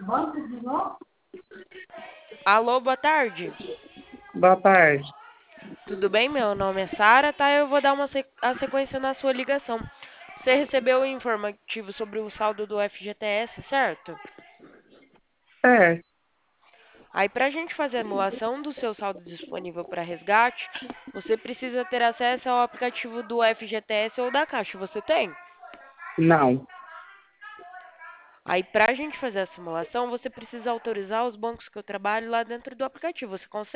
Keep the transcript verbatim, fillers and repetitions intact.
Alô, boa tarde. Boa tarde. Tudo bem? Meu nome é Sara, tá? Eu vou dar uma se- a sequência na sua ligação. Você recebeu o informativo sobre o saldo do F G T S, certo? É, Aí, para a gente fazer a emulação do seu saldo disponível para resgate, você precisa ter acesso ao aplicativo do F G T S ou da Caixa. Você tem? não. Aí, para a gente fazer a simulação, você precisa autorizar os bancos que eu trabalho lá dentro do aplicativo. Você consegue?